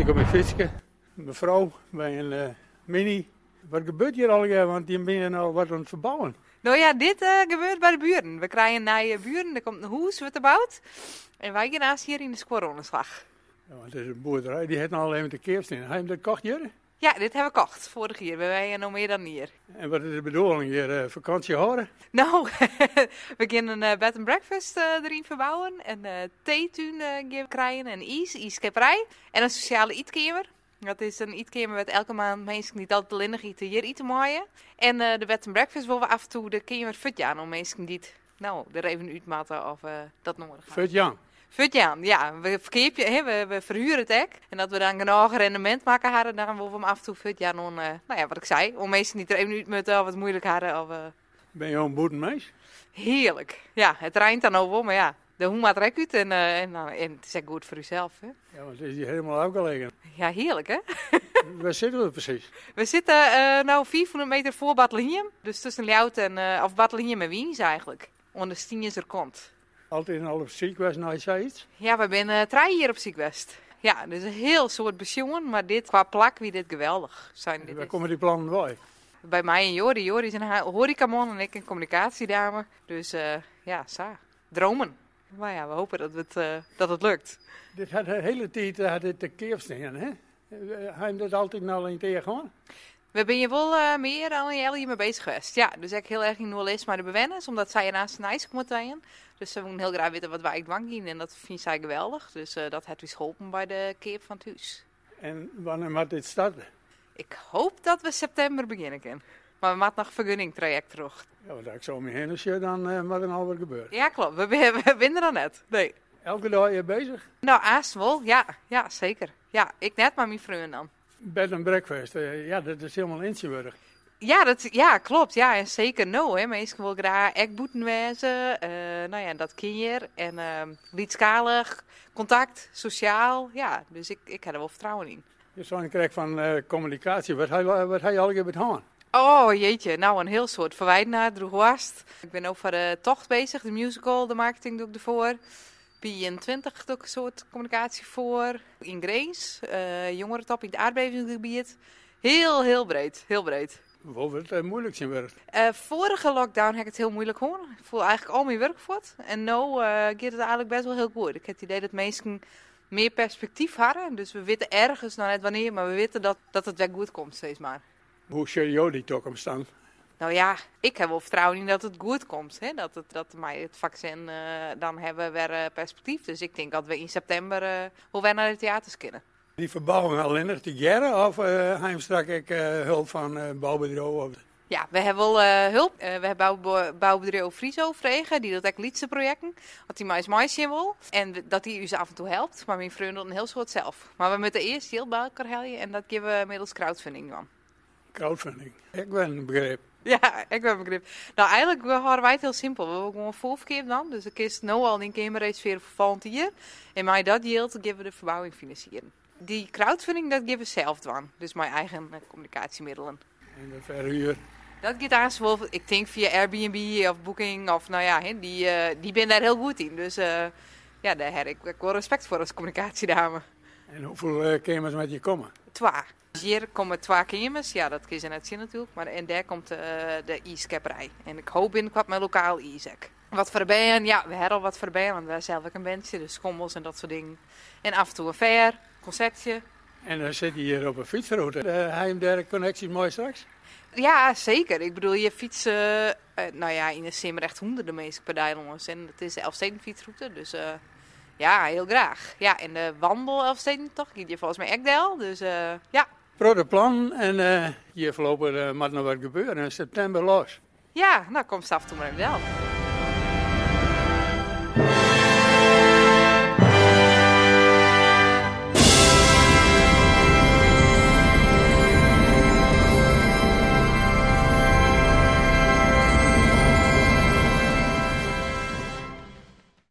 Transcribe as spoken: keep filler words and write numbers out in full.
ik op mijn fietsje. Mijn vrouw bij een uh, mini. Wat gebeurt hier al? Want die ben je al wat aan het verbouwen. Nou ja, dit uh, gebeurt bij de buren. We krijgen naar je buren, er komt een huis wordt gebouwd. En wij gaan naast hier in de squaronenslag. Ja, want het is een boerderij, die heeft nou alleen met de keersteen. Heb je dat kocht hier? Ja, dit hebben we gekocht vorig jaar. We zijn nog meer dan hier. En wat is de bedoeling hier? Uh, vakantie houden? Nou, we gaan een uh, bed and breakfast uh, erin verbouwen. Een uh, theetuin uh, krijgen, een ijs, ijskepperij. En een sociale eetkamer. Dat is een eetkamer met elke maand mensen die altijd linnig eten hier eten maaien. En uh, de bed and breakfast willen we af en toe de kamer futjaan om mensen die nou, er even uitmatten of uh, dat nodig gaan. Futjaan? Futjaan, ja. We, verkeep je, he, we, we verhuren het hek. En dat we dan genoeg rendement maken hadden, dan willen we hem af en toe futjaan om, uh, nou ja, wat ik zei, om mensen die er even uitmutten of wat moeilijk hadden. Of, uh... Ben je een boerenmeis? Heerlijk. Ja, het rijnt dan over, maar ja. De hoen maakt rek uit en, uh, en, nou, en het is echt goed voor uzelf. Hè? Ja, want het is hier helemaal afgelegen. Ja, heerlijk hè? Waar zitten we precies? We zitten uh, nou vierhonderd meter voor Batteliem. Dus tussen Ljout en, uh, of Batteliem en Wiens eigenlijk. Onder Stienjes er komt. Altijd in alle Ziegwest naar je iets? Ja, we zijn uh, drie hier op Ziegwest. Ja, dus een heel soort pensioen, maar dit qua plak wie dit geweldig zijn. Dit waar is. komen die plannen bij? Bij mij en Jori. Jori is een horecaman en ik een communicatiedame. Dus uh, ja, sa. Dromen. Maar ja, we hopen dat het, uh, dat het lukt. Dit had de hele tijd had dit de keersteen, hè? Heb je dat altijd nou alleen tegengegaan? We zijn hier wel uh, meer dan een jaar mee bezig geweest. Ja, dus ik heel erg in Noorlis maar de bewenners, omdat zij naast een ijs moeten. Dus ze willen heel graag weten wat wij doen en dat vindt zij geweldig. Dus uh, dat heeft ons geholpen bij de keer van het huis. En wanneer moet dit starten? Ik hoop dat we september beginnen kunnen. Maar we moeten nog vergunningtraject terug. Ja, want als ik zo mee heen als je, dan uh, moet er al wat gebeuren. Ja, klopt. We, we, we winnen er net. Nee. Elke dag je bezig? Nou, aast wel. Ja, ja, zeker. Ja, ik net, maar mijn vrienden dan. Bed and breakfast, uh, ja, dat is helemaal inzieburg. Ja, dat, ja, klopt. Ja, en zeker no. Hè. Mensen willen graag ekboeten wezen. Uh, nou ja, dat kier. En uh, liedskalig, contact, sociaal. Ja, dus ik, ik heb er wel vertrouwen in. Je zou krijgen van uh, communicatie. Wat heb je al gedaan? Oh jeetje, nou een heel soort verwijt naar Droegwast. Ik ben ook voor de tocht bezig, de musical, de marketing doe ik ervoor. P N twintig doe ik een soort communicatie voor. In Grace, uh, jongerentop in het aardbevingsgebied. Heel, heel breed, heel breed. Wel wordt het uh, moeilijk zijn werk. Uh, vorige lockdown heb ik het heel moeilijk hoor. Ik voel eigenlijk al mijn werk voort. En nu uh, gaat het eigenlijk best wel heel goed. Ik heb het idee dat mensen meer perspectief hadden. Dus we weten ergens, nou net wanneer, maar we weten dat, dat het weer goed komt steeds maar. Hoe zie je die toekomst dan? Nou ja, ik heb wel vertrouwen in dat het goed komt. Hè? Dat, het, dat mij het vaccin, uh, dan hebben we weer uh, perspectief. Dus ik denk dat we in september uh, wel weer naar de theaters kunnen. Die verbouwing alleen nog te jaren of uh, heb je straks ik, uh, hulp van uh, bouwbedrijven? Ja, we hebben wel uh, hulp. Uh, we hebben bouw, bouwbedrijf Friso vregen, die doet ook liedse projecten. Wat die mais mais in wil. En dat die u ze af en toe helpt. Maar mijn vrienden doen een heel soort zelf. Maar we moeten eerst heel bij elkaar helpen en dat geven we middels crowdfunding dan. Crowdfunding. Ik ben een begrip. Ja, ik ben begrip. Nou, eigenlijk houden wij het heel simpel. We hebben gewoon voorverkeer dan. Dus ik is nu al in kamer reserveren voor volgend jaar. En mij dat yield, geven we de verbouwing financieren. Die crowdfunding, dat geven we zelf dan. Dus mijn eigen uh, communicatiemiddelen. En de verhuur? Dat gaat aan zowel, ik denk via Airbnb of Booking of nou ja, die, uh, die ben daar heel goed in. Dus uh, ja, daar heb ik wel respect voor als communicatiedame. En hoeveel uh, kamers met je komen? Twee. Hier komen twee kamers, ja dat kun je net zien natuurlijk, maar en daar komt uh, de ijskepperij. En ik hoop binnenkort met lokaal ijsek. Wat voor de band, ja we hebben al wat voor de band, want wij zelf ook een bandje, dus schommels en dat soort dingen. En af en toe een fair, concertje. En dan zit je hier op een fietsroute. Uh, heb je daar connecties mooi straks? Ja, zeker. Ik bedoel, je fietst, uh, uh, nou ja, in de sim recht honderden meeste per Dijlongers. En het is de Elfsteden fietsroute, dus uh, ja, heel graag. Ja, en de wandel Elfsteden toch, die je volgens mij Ekdel, dus uh, ja. Grote plan en uh, hier voorlopig uh, moet nog wat gebeuren. In september los. Ja, nou komt af en toe maar even wel.